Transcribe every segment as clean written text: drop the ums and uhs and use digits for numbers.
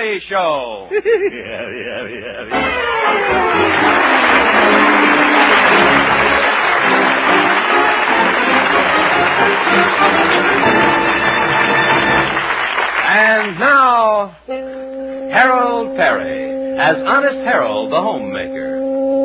Perry Show. And now, Harold Perry as Honest Harold the Homemaker.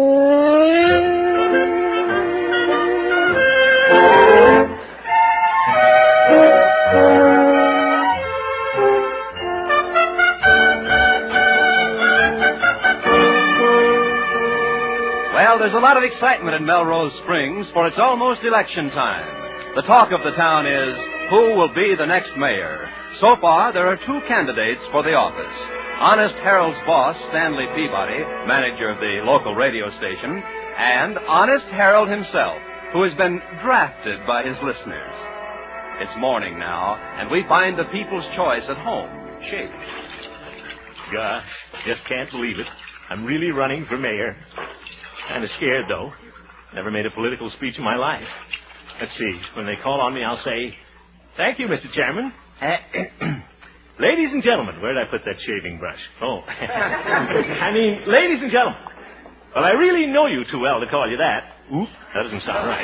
Well, there's a lot of excitement in Melrose Springs, for it's almost election time. The talk of the town is, who will be the next mayor? So far, there are two candidates for the office. Honest Harold's boss, Stanley Peabody, manager of the local radio station, and Honest Harold himself, who has been drafted by his listeners. It's morning now, and we find the people's choice at home, shaped. Gosh, just can't believe it. I'm really running for mayor. Kind of scared, though. Never made a political speech in my life. Let's see. When they call on me, I'll say, "Thank you, Mr. Chairman. Ladies and gentlemen," where did I put that shaving brush? Oh. Ladies and gentlemen. Well, I really know you too well to call you that. Oop, that doesn't sound right.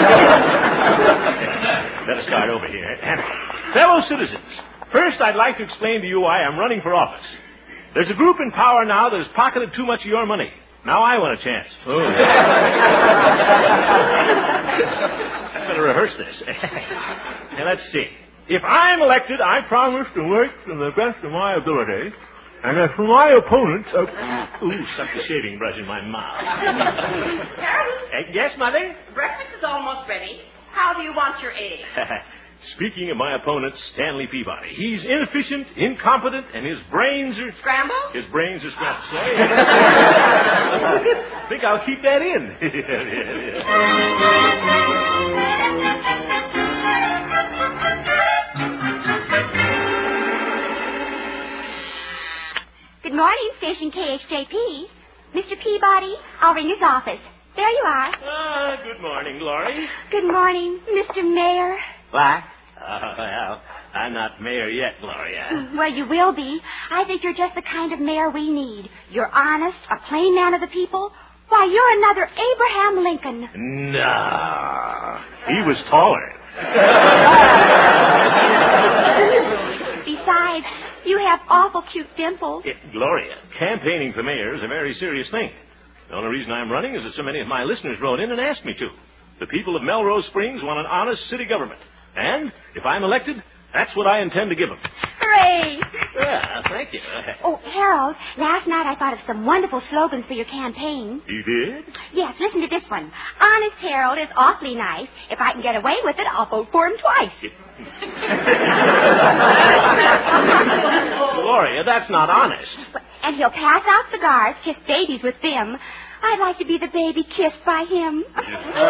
Better start over here. Fellow citizens, first I'd like to explain to you why I'm running for office. There's a group in power now that has pocketed too much of your money. Now I want a chance. Oh. I better rehearse this. Now, let's see. If I'm elected, I promise to work to the best of my ability. And as for my opponents... stuck the shaving brush in my mouth. Harold? Yes, Mother? Breakfast is almost ready. How do you want your eggs? Speaking of my opponent, Stanley Peabody, he's inefficient, incompetent, and his brains are... Scrambled? His brains are scrambled. I think I'll keep that in. Good morning, Station KHJP. Mr. Peabody, I'll ring his office. There you are. Good morning, Glory. Good morning, Mr. Mayor. What? Well, I'm not mayor yet, Gloria. Well, you will be. I think you're just the kind of mayor we need. You're honest, a plain man of the people. Why, you're another Abraham Lincoln. No. He was taller. Besides, you have awful cute dimples. Gloria, campaigning for mayor is a very serious thing. The only reason I'm running is that so many of my listeners wrote in and asked me to. The people of Melrose Springs want an honest city government. And if I'm elected, that's what I intend to give them. Hooray! Yeah, thank you. Oh, Harold, last night I thought of some wonderful slogans for your campaign. You did? Yes, listen to this one. Honest Harold is awfully nice. If I can get away with it, I'll vote for him twice. Gloria, that's not honest. And he'll pass out cigars, kiss babies with them. I'd like to be the baby kissed by him. Oh,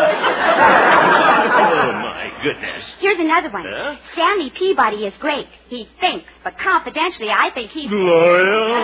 my goodness. Here's another one. Stanley Peabody is great. He thinks, but confidentially, I think he's... Gloria!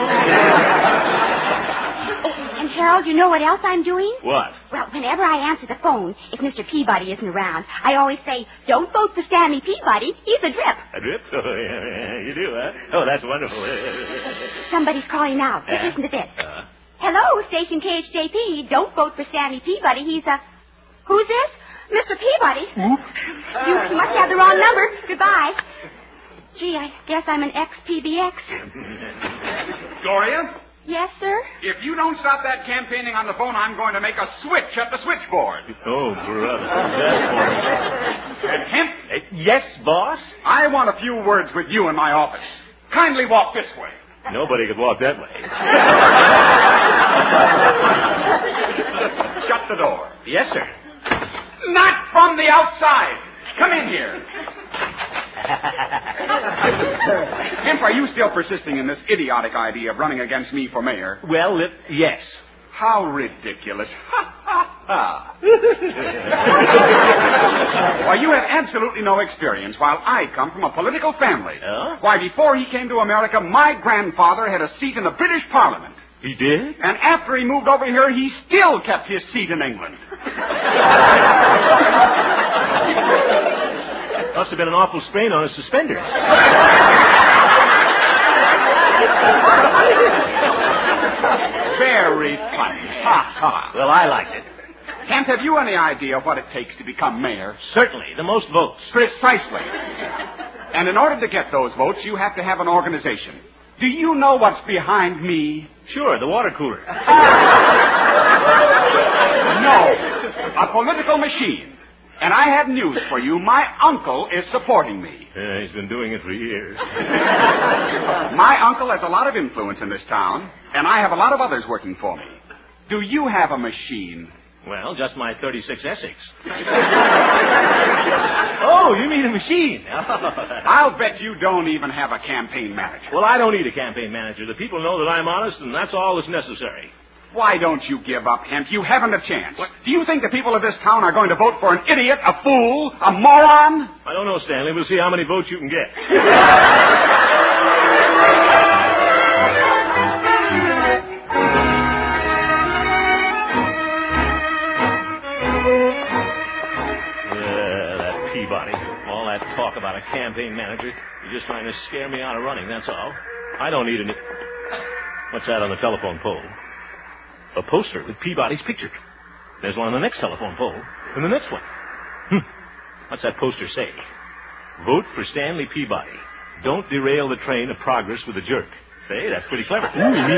And, Harold, you know what else I'm doing? What? Well, whenever I answer the phone, if Mr. Peabody isn't around, I always say, don't vote for Stanley Peabody. He's a drip. A drip? Oh, yeah, you do, huh? Oh, that's wonderful. Somebody's calling now. Just listen to this. Hello, Station KHJP. Don't vote for Stanley Peabody. He's a... Who's this? Mr. Peabody. You must have the wrong number. Goodbye. Gee, I guess I'm an ex-PBX. Gloria? Yes, sir? If you don't stop that campaigning on the phone, I'm going to make a switch at the switchboard. Oh, brother. And Hemp? Yes, boss? I want a few words with you in my office. Kindly walk this way. Nobody could walk that way. Shut the door. Yes, sir. Not from the outside. Come in here. Hemp, are you still persisting in this idiotic idea of running against me for mayor? Well, yes. How ridiculous. Ha, ha, ha. Why, you have absolutely no experience, while I come from a political family. Oh? Why, before he came to America, my grandfather had a seat in the British Parliament. He did? And after he moved over here, he still kept his seat in England. Must have been an awful strain on his suspenders. Very funny. Ha, ha. Well, I liked it. Kent, have you any idea what it takes to become mayor? Certainly. The most votes. Precisely. And in order to get those votes, you have to have an organization. Do you know what's behind me? Sure, the water cooler. No. A political machine. And I have news for you. My uncle is supporting me. Yeah, he's been doing it for years. My uncle has a lot of influence in this town, and I have a lot of others working for me. Do you have a machine? Well, just my 36 Essex. Oh, you mean a machine? I'll bet you don't even have a campaign manager. Well, I don't need a campaign manager. The people know that I'm honest, and that's all that's necessary. Why don't you give up, Hemp? You haven't a chance. What? Do you think the people of this town are going to vote for an idiot, a fool, a moron? I don't know, Stanley. We'll see how many votes you can get. That Peabody. All that talk about a campaign manager. You're just trying to scare me out of running, that's all. I don't need any... What's that on the telephone pole? A poster with Peabody's picture. There's one on the next telephone pole, and the next one. What's that poster say? Vote for Stanley Peabody. Don't derail the train of progress with a jerk. Say, that's pretty clever. Ooh, me.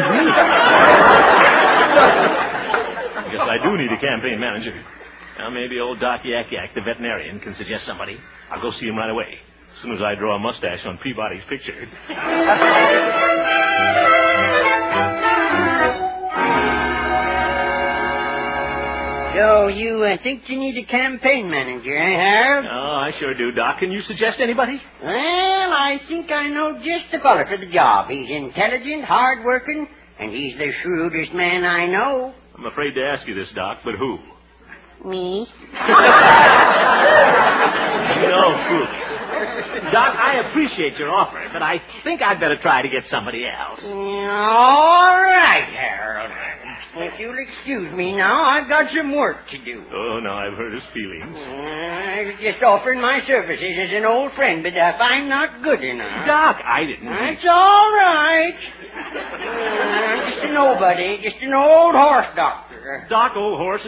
I guess I do need a campaign manager. Now, maybe old Doc Yak Yak, the veterinarian, can suggest somebody. I'll go see him right away, as soon as I draw a mustache on Peabody's picture. So you think you need a campaign manager, eh, Harold? Oh, I sure do, Doc. Can you suggest anybody? Well, I think I know just the fellow for the job. He's intelligent, hard-working, and he's the shrewdest man I know. I'm afraid to ask you this, Doc, but who? Me? No, truly. Doc, I appreciate your offer, but I think I'd better try to get somebody else. All right, Harold. If you'll excuse me now, I've got some work to do. Oh, no, I've hurt his feelings. I was just offering my services as an old friend, but if I'm not good enough... Doc, I didn't... That's all right. I'm just a nobody, just an old horse doctor. Doc, old horse,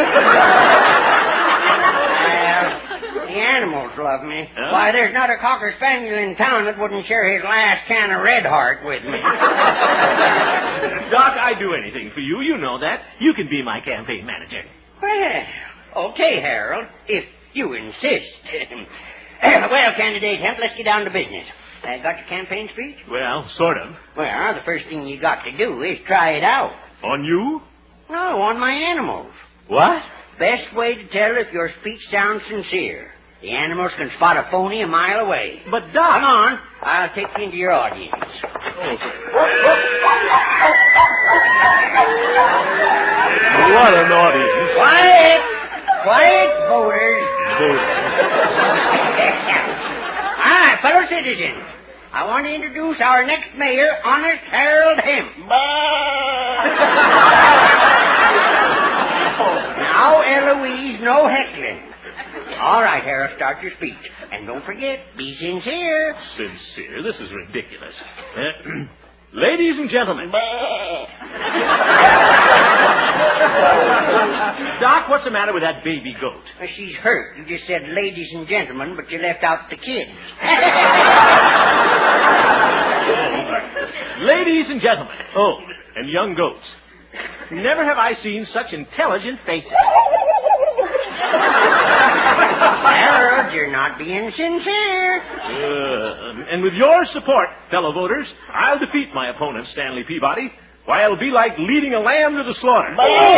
The animals love me. Huh? Why, there's not a Cocker Spaniel in town that wouldn't share his last can of Red Heart with me. Doc, I'd do anything for you. You know that. You can be my campaign manager. Well, okay, Harold, if you insist. Well, candidate Hemp, let's get down to business. Got your campaign speech? Well, sort of. Well, the first thing you got to do is try it out. On you? No, on my animals. What? Best way to tell if your speech sounds sincere. The animals can spot a phony a mile away. But, Doc... Come on. I'll take you into your audience. Okay. What an audience. Quiet. Quiet, voters. All right, fellow citizens. I want to introduce our next mayor, Honest Harold Hemp. Now, Eloise, no heckling. All right, Harold, start your speech. And don't forget, be sincere. Sincere? This is ridiculous. Ladies and gentlemen. Doc, what's the matter with that baby goat? Well, she's hurt. You just said ladies and gentlemen, but you left out the kids. Ladies and gentlemen. Oh, and young goats. Never have I seen such intelligent faces. Harold, you're not being sincere. And with your support, fellow voters, I'll defeat my opponent, Stanley Peabody. Why, it'll be like leading a lamb to the slaughter.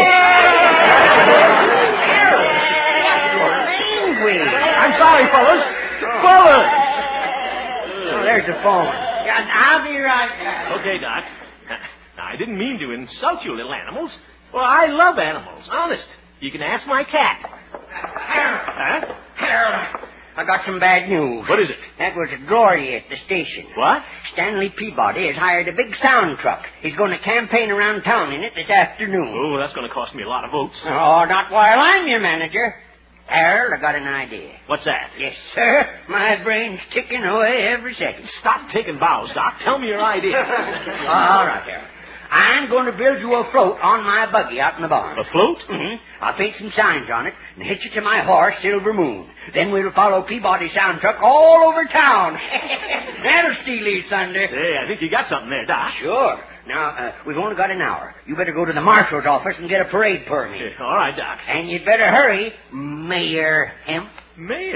Harold! Language! I'm sorry, fellas. Fellas! Oh, there's the phone. I'll be right back. Okay, Doc. Now, I didn't mean to insult you, little animals. Well, I love animals, honest. You can ask my cat. Harold, I got some bad news. What is it? That was Gloria at the station. What? Stanley Peabody has hired a big sound truck. He's going to campaign around town in it this afternoon. Oh, that's going to cost me a lot of votes. Oh, not while I'm your manager. Harold, I got an idea. What's that? Yes, sir. My brain's ticking away every second. Stop taking bows, Doc. Tell me your idea. All right, Harold. I'm going to build you a float on my buggy out in the barn. A float? Mm-hmm. I'll paint some signs on it and hitch it to my horse, Silver Moon. Then we'll follow Peabody Sound Truck all over town. That'll steal his thunder. Hey, I think you got something there, Doc. Sure. Now, we've only got an hour. You better go to the marshal's office and get a parade permit. All right, Doc. And you'd better hurry, Mayor Hemp. Mayor?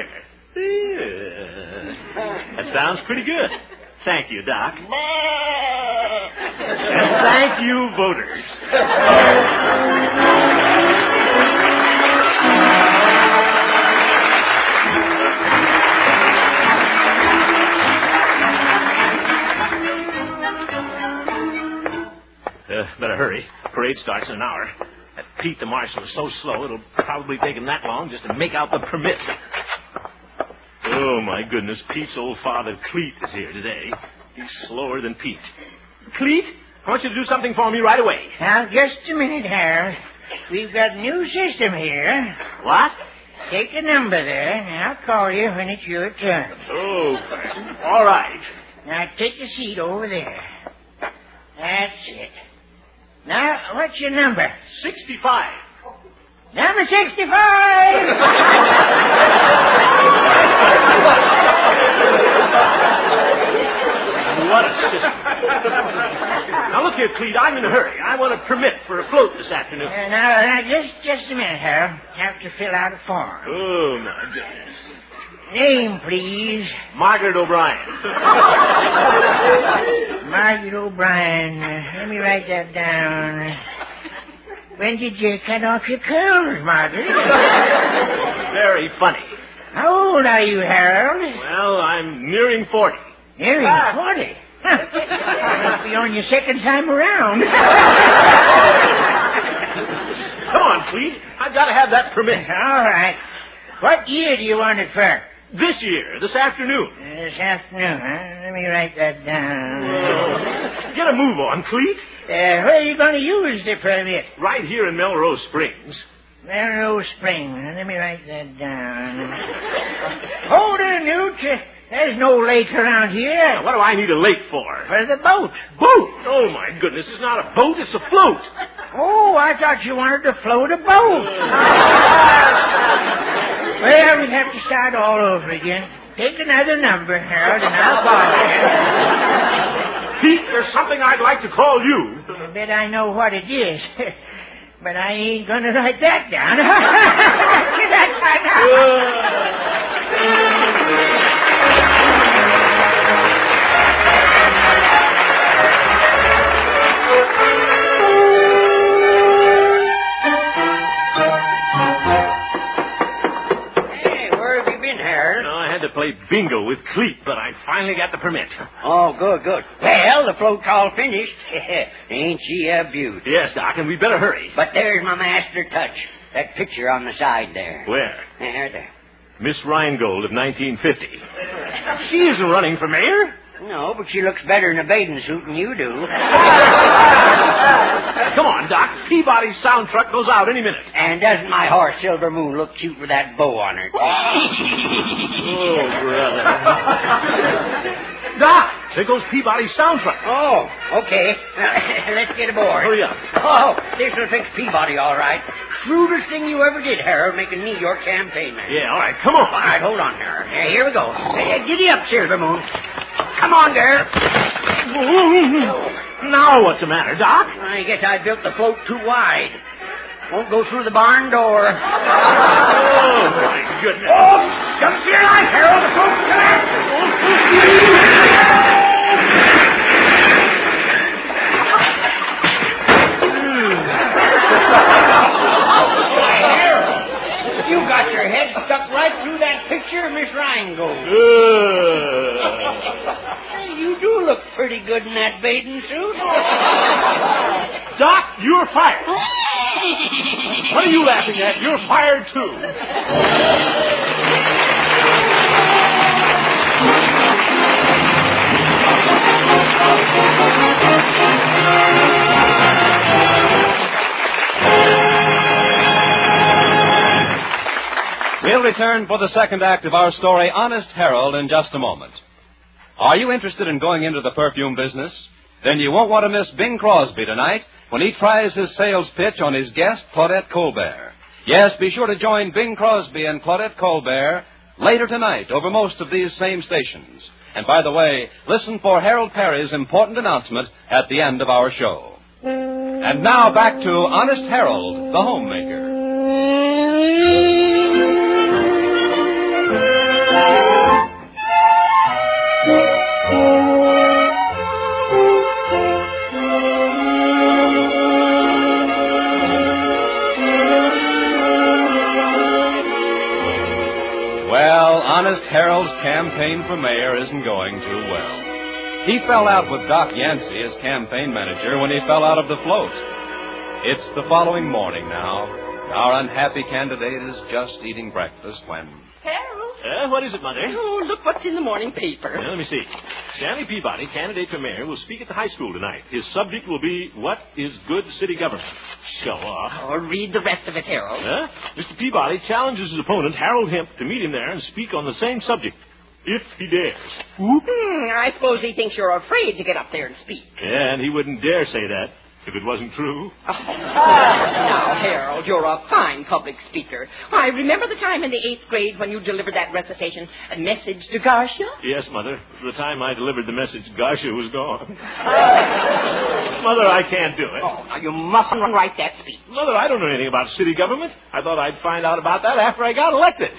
Yeah. That sounds pretty good. Thank you, Doc. And thank you, voters. Better hurry. Parade starts in an hour. That Pete the marshal is so slow, it'll probably take him that long just to make out the permit. Oh, my goodness. Pete's old father, Cleet, is here today. He's slower than Pete. Cleet, I want you to do something for me right away. Now, just a minute, Harold. We've got a new system here. What? Take a number there, and I'll call you when it's your turn. Oh, all right. Now, take a seat over there. That's it. Now, what's your number? 65. Number 65! What a system. Now, look here, Cleet, I'm in a hurry. I want a permit for a float this afternoon. Now, just a minute, Harold. Have to fill out a form. Oh, my goodness. Name, please. Margaret O'Brien. Margaret O'Brien. Let me write that down. When did you cut off your curls, Margaret? Very funny. How old are you, Harold? Well, I'm nearing 40. Nearing 40. Huh. Must be on your second time around. Come on, Cleet. I've got to have that permit. All right. What year do you want it for? This year, this afternoon. This afternoon, huh? Let me write that down. Get a move on, Cleet. Where are you going to use the permit? Right here in Melrose Springs. Melrose Springs. Let me write that down. Hold it, Newt. There's no lake around here. Now, what do I need a lake for? For the boat. Boat? Oh, my goodness. It's not a boat. It's a float. Oh, I thought you wanted to float a boat. Well, we'd have to start all over again. Take another number, Harold, and I'll call you. Pete, there's something I'd like to call you. I bet I know what it is. But I ain't going to write that down. That's to play bingo with Cleet, but I finally got the permit. Oh, good. Well, the float's all finished. Ain't she a beaut? Yes, Doc, and we'd better hurry. But there's my master touch. That picture on the side there. Where? There. Miss Rheingold of 1950. She isn't running for mayor. No, but she looks better in a bathing suit than you do. Come on, Doc. Peabody's sound truck goes out any minute. And doesn't my horse, Silver Moon, look cute with that bow on her? Oh, brother. Doc, there goes Peabody's sound truck. Oh, okay. Let's get aboard. Hurry up. Oh, this will fix Peabody all right. Shrewdest thing you ever did, Harold, making me your campaign man. Yeah, all right. Come on. All right, hold on, Harold. Here we go. Giddy up, Silver Moon. Come on, girl. Now what's the matter, Doc? I guess I built the float too wide. Won't go through the barn door. Oh, my goodness. Oh, jump to your life, Harold. The float's collapsing. You got your head stuck right through that picture of Miss Rheingold. You do look pretty good in that bathing suit. Doc, you're fired. What are you laughing at? You're fired, too. return for the second act of our story, Honest Harold, in just a moment. Are you interested in going into the perfume business? Then you won't want to miss Bing Crosby tonight when he tries his sales pitch on his guest, Claudette Colbert. Yes, be sure to join Bing Crosby and Claudette Colbert later tonight over most of these same stations. And by the way, listen for Harold Perry's important announcement at the end of our show. And now back to Honest Harold, the homemaker. Well, Honest Harold's campaign for mayor isn't going too well. He fell out with Doc Yancey as campaign manager when he fell out of the float. It's the following morning now. Our unhappy candidate is just eating breakfast when... Harold? What is it, Mother? Oh, look what's in the morning paper. Let me see. Stanley Peabody, candidate for mayor, will speak at the high school tonight. His subject will be, what is good city government? Show off. Oh, read the rest of it, Harold. Mr. Peabody challenges his opponent, Harold Hemp, to meet him there and speak on the same subject, if he dares. I suppose he thinks you're afraid to get up there and speak. Yeah, and he wouldn't dare say that if it wasn't true. Now, Harold, you're a fine public speaker. I remember the time in the 8th grade when you delivered that recitation, A Message to Garcia? Yes, Mother. The time I delivered the message, Garcia was gone. Mother, I can't do it. Oh, now you mustn't write that speech. Mother, I don't know anything about city government. I thought I'd find out about that after I got elected.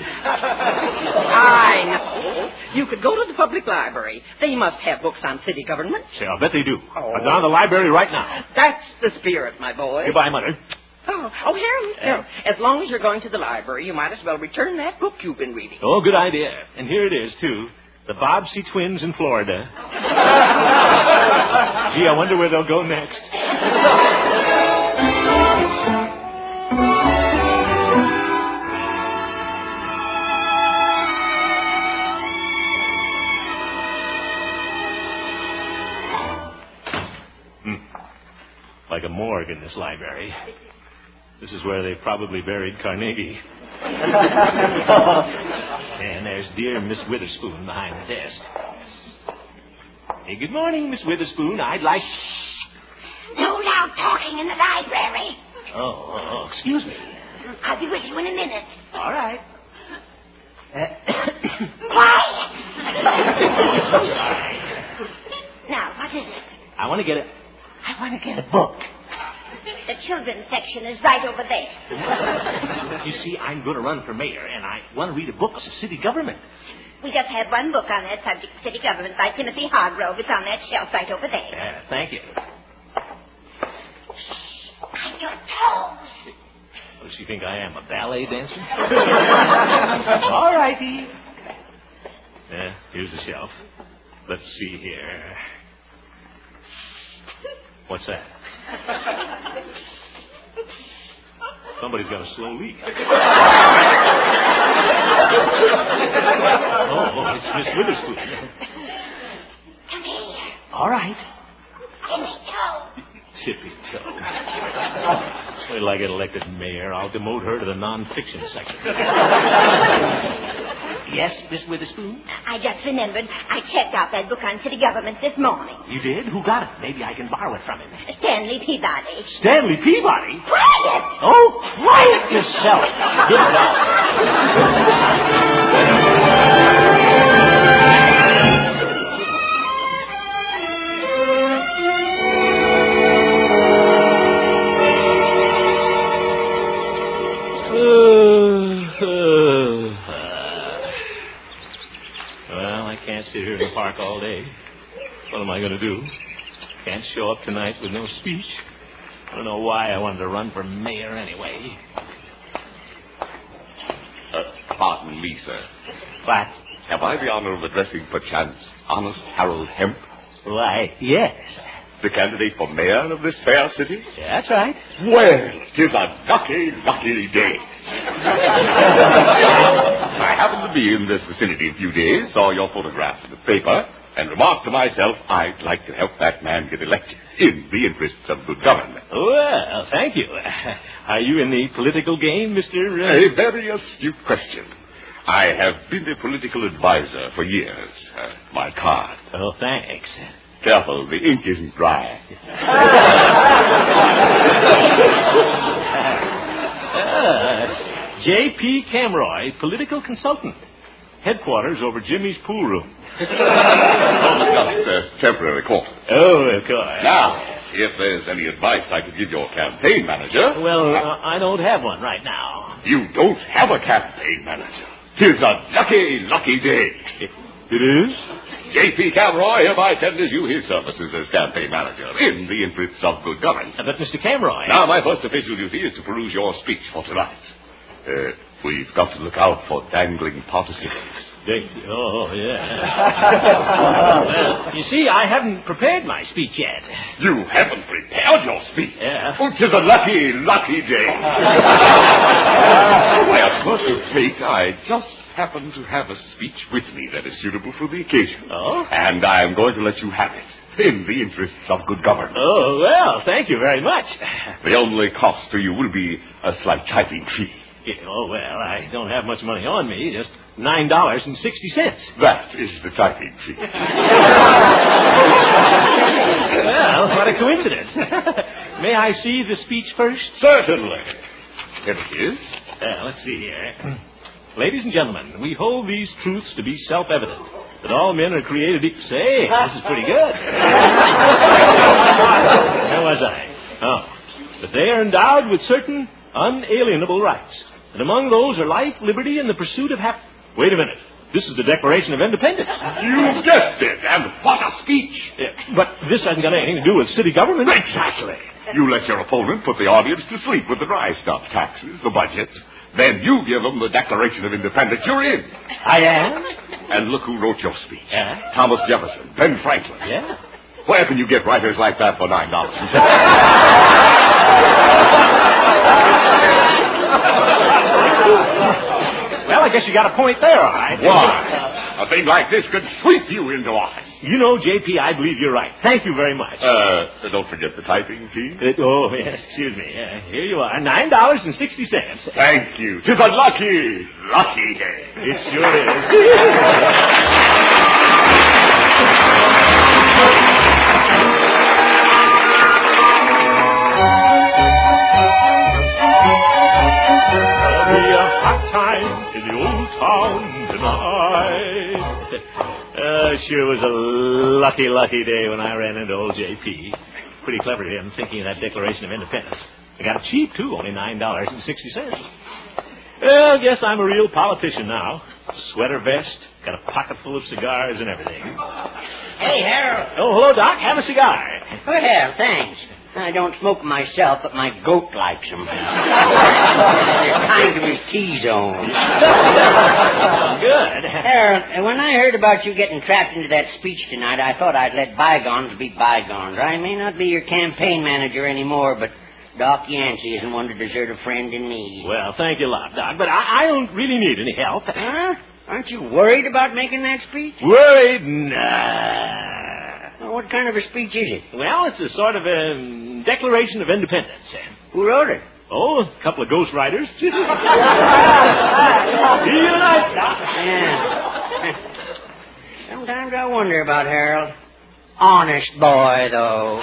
I know. You could go to the public library. They must have books on city government. Say, I'll bet they do. I'm down to the library right now. That's the spirit, my boy. Goodbye, Mother. Harold, as long as you're going to the library, you might as well return that book you've been reading. Oh, good idea. And here it is, too. The Bobbsey Twins in Florida. Gee, I wonder where they'll go next. Like a morgue in this library. This is where they probably buried Carnegie. And there's dear Miss Witherspoon behind the desk. Hey, good morning, Miss Witherspoon. I'd like... No loud talking in the library. Oh, excuse me. I'll be with you in a minute. All right. Quiet! Now, what is it? I want to get a book. The children's section is right over there. You see, I'm going to run for mayor, and I want to read a book on city government. We just had one book on that subject, City Government, by Timothy Hargrove. It's on that shelf right over there. Thank you. Mind your toes. Does she think I am a ballet dancer? All righty. Here's the shelf. Let's see here. What's that? Somebody's got a slow leak. Oh, it's Miss Witherspoon. Come here. All right. Tippy toe. Tippy toe. Wait till I get elected mayor. I'll demote her to the non-fiction section. Yes, Miss Witherspoon? I just remembered I checked out that book on city government this morning. You did? Who got it? Maybe I can borrow it from him. Stanley Peabody. Stanley Peabody? Quiet! Oh, quiet yourself. Give it up. Sit here in the park all day. What am I going to do? Can't show up tonight with no speech. I don't know why I wanted to run for mayor anyway. Pardon me, sir. What? Have I the honor of addressing, perchance, Honest Harold Hemp? Why, yes. The candidate for mayor of this fair city? Yeah, that's right. Well, 'tis a lucky, lucky day. I happened to be in this vicinity a few days, saw your photograph in the paper, and remarked to myself, I'd like to help that man get elected in the interests of good government. Well, thank you. Are you in the political game, Mr. A very astute question. I have been a political advisor for years. My card. Oh, thanks. Careful, the ink isn't dry. J.P. Camroy, political consultant. Headquarters over Jimmy's pool room. Just a temporary quarters. Oh, of course. Now, if there's any advice I could give your campaign manager... Well, I don't have one right now. You don't have a campaign manager. 'Tis a lucky day. It is? J.P. Camroy hereby tenders you his services as campaign manager in the interests of good government. That's Mr. Camroy. Now, my first official duty is to peruse your speech for tonight. We've got to look out for dangling participles. Oh, yeah. Well, you see, I haven't prepared my speech yet. You haven't prepared your speech? Yeah. Oh, 'tis a lucky day. By a twist of fate, I just happen to have a speech with me that is suitable for the occasion. Oh? And I'm going to let you have it in the interests of good government. Oh, well, thank you very much. The only cost to you will be a slight typing fee. Oh, well, I don't have much money on me, just $9.60. That is the typing fee. Well, what a coincidence. May I see the speech first? Certainly. Here it is. Let's see here. Ladies and gentlemen, we hold these truths to be self-evident, that all men are created equal. Say, this is pretty good. Where was I? Oh, that they are endowed with certain unalienable rights. And among those are life, liberty, and the pursuit of happiness. Wait a minute. This is the Declaration of Independence. You guessed it, and what a speech. But this hasn't got anything to do with city government. Exactly. You let your opponent put the audience to sleep with the dry stuff, taxes, the budget. Then you give them the Declaration of Independence. You're in. I am? And look who wrote your speech. Yeah? Thomas Jefferson, Ben Franklin. Yeah? Where can you get writers like that for $9? Well, I guess you got a point there, all right. Why? A thing like this could sweep you into office. You know, J.P., I believe you're right. Thank you very much. Don't forget the typing fee. Yes, excuse me. Here you are, $9.60. Thank you. 'Tis a lucky day. It sure is. Time in the old town tonight. Sure was a lucky day when I ran into old J.P. Pretty clever of him thinking of that Declaration of Independence. I got it cheap, too, only $9.60. Well, guess I'm a real politician now. Sweater vest, got a pocket full of cigars and everything. Hey, Harold. Oh, hello, Doc. Have a cigar. Well, thanks. I don't smoke myself, but my goat likes them. They're kind of his T-zone. Good. Harold, when I heard about you getting trapped into that speech tonight, I thought I'd let bygones be bygones. I may not be your campaign manager anymore, but Doc Yancey isn't one to desert a friend in need. Well, thank you a lot, Doc, but I don't really need any help. Huh? Aren't you worried about making that speech? Worried? Nah. Well, what kind of a speech is it? Well, it's a sort of a Declaration of Independence. Who wrote it? Oh, a couple of ghostwriters. See you tonight, Doc. Yeah. Sometimes I wonder about Harold. Honest boy, though.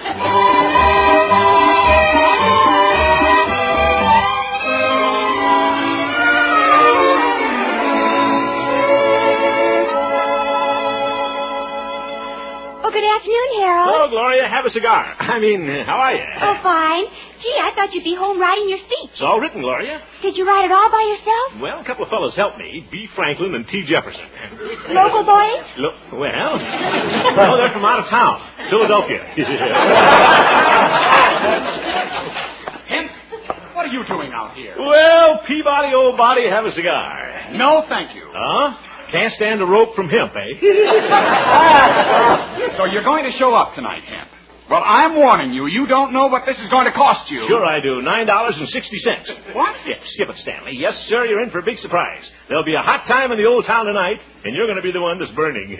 Good afternoon, Harold. Hello, Gloria. Have a cigar. I mean, how are you? Oh, fine. Gee, I thought you'd be home writing your speech. It's all written, Gloria. Did you write it all by yourself? Well, a couple of fellows helped me. B. Franklin and T. Jefferson. Local boys? Well, no, they're from out of town. Philadelphia. Hemp, what are you doing out here? Well, Peabody, old body, have a cigar. No, thank you. Huh? Can't stand a rope from hemp, eh? So you're going to show up tonight, Hemp. Well, I'm warning you, you don't know what this is going to cost you. Sure I do. $9.60. What? Yeah, skip it, Stanley. Yes, sir, you're in for a big surprise. There'll be a hot time in the old town tonight, and you're going to be the one that's burning.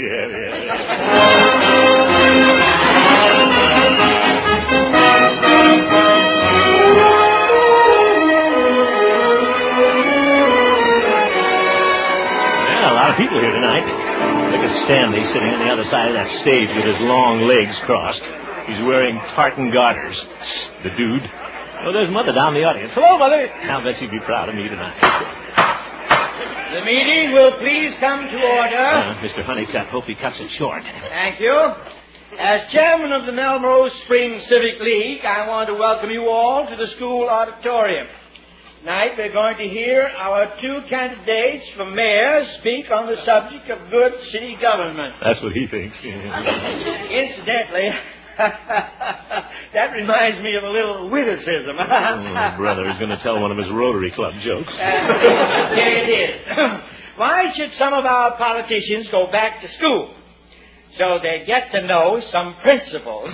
people here tonight. Look at Stanley sitting on the other side of that stage with his long legs crossed. He's wearing tartan garters. The dude. Oh, there's Mother down in the audience. Hello, Mother. I'll bet she'd be proud of me tonight. The meeting will please come to order. Mr. Honeycutt, hope he cuts it short. Thank you. As chairman of the Melrose Springs Civic League, I want to welcome you all to the school auditorium. Tonight we're going to hear our two candidates for mayor speak on the subject of good city government. That's what he thinks. Incidentally, that reminds me of a little witticism. Brother, he's going to tell one of his Rotary Club jokes. Here it is. Why should some of our politicians go back to school? So they get to know some principles.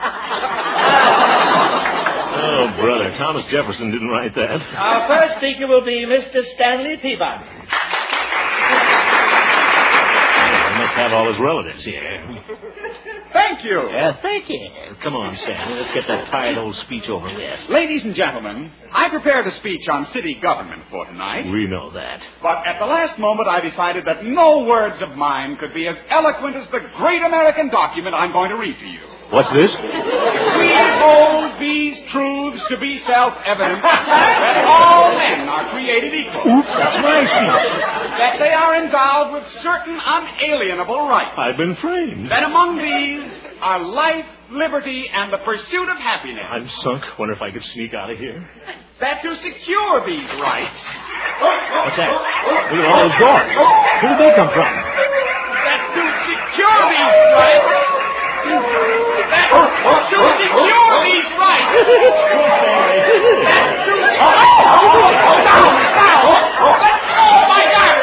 Oh, brother, Thomas Jefferson didn't write that. Our first speaker will be Mr. Stanley Peabody. He must have all his relatives here. Thank you. Thank you. Come on, Stanley. Let's get that tired old speech over with. Ladies and gentlemen, I prepared a speech on city government for tonight. We know that. But at the last moment, I decided that no words of mine could be as eloquent as the great American document I'm going to read to you. What's this? We hold these truths to be self-evident that all men are created equal. Oops, that's my speech. That they are endowed with certain unalienable rights. I've been framed. That among these are life, liberty, and the pursuit of happiness. I'm sunk. Wonder if I could sneak out of here. That to secure these rights... What's that? Look at all those doors. Where did they come from? That to secure these rights... That to secure these rights... That to... Oh, my God!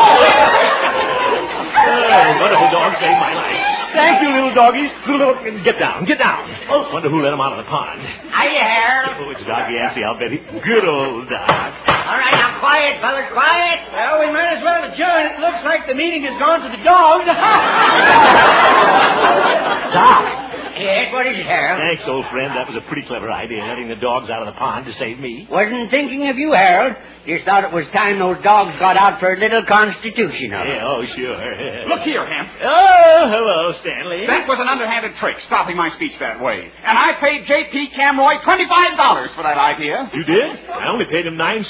Wonderful dog saved my life. Thank you, little doggies. Get down, get down. Wonder who let him out of the pond. Hiya, Harold. Oh, it's Doc Yancey, I'll bet he... Good old Doc. All right, now, quiet, fellas, quiet. Well, we might as well adjourn. It looks like the meeting has gone to the dogs. Doc. Yes, what is it, Harold? Thanks, old friend. That was a pretty clever idea, letting the dogs out of the pond to save me. Wasn't thinking of you, Harold. Just thought it was time those dogs got out for a little constitution of it. Yeah, oh, sure. Look here, Hemp. Oh, hello, Stanley. That was an underhanded trick, stopping my speech that way. And I paid J.P. Camroy $25 for that idea. You did? I only paid him $9.60.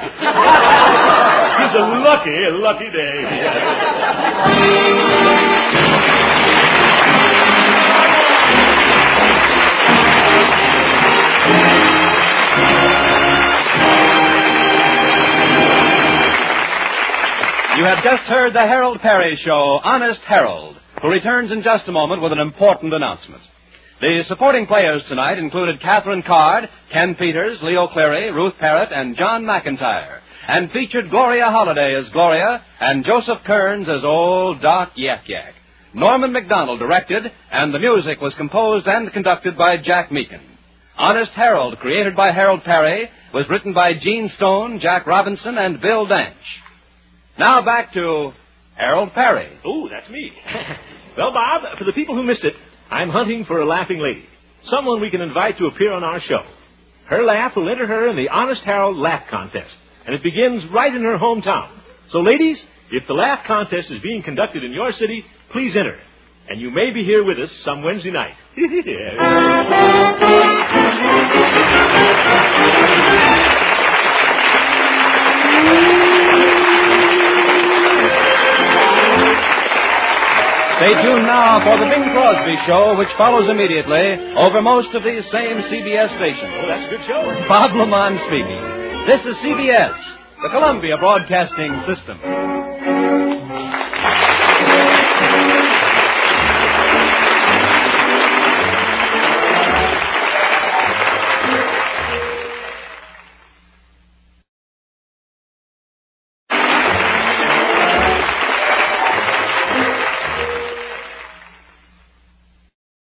It's a lucky day. You have just heard the Harold Perry Show, Honest Harold, who returns in just a moment with an important announcement. The supporting players tonight included Catherine Card, Ken Peters, Leo Cleary, Ruth Parrott, and John McIntyre, and featured Gloria Holliday as Gloria and Joseph Kearns as old Doc Yak Yak. Norman MacDonald directed, and the music was composed and conducted by Jack Meakin. Honest Harold, created by Harold Perry, was written by Gene Stone, Jack Robinson, and Bill Danch. Now back to Harold Perry. Oh, that's me. Well, Bob, for the people who missed it, I'm hunting for a laughing lady. Someone we can invite to appear on our show. Her laugh will enter her in the Honest Harold Laugh Contest. And it begins right in her hometown. So, ladies, if the Laugh Contest is being conducted in your city, please enter. And you may be here with us some Wednesday night. Stay tuned now for the Bing Crosby Show, which follows immediately over most of these same CBS stations. Oh, that's a good show. Bob Lamont speaking. This is CBS, the Columbia Broadcasting System.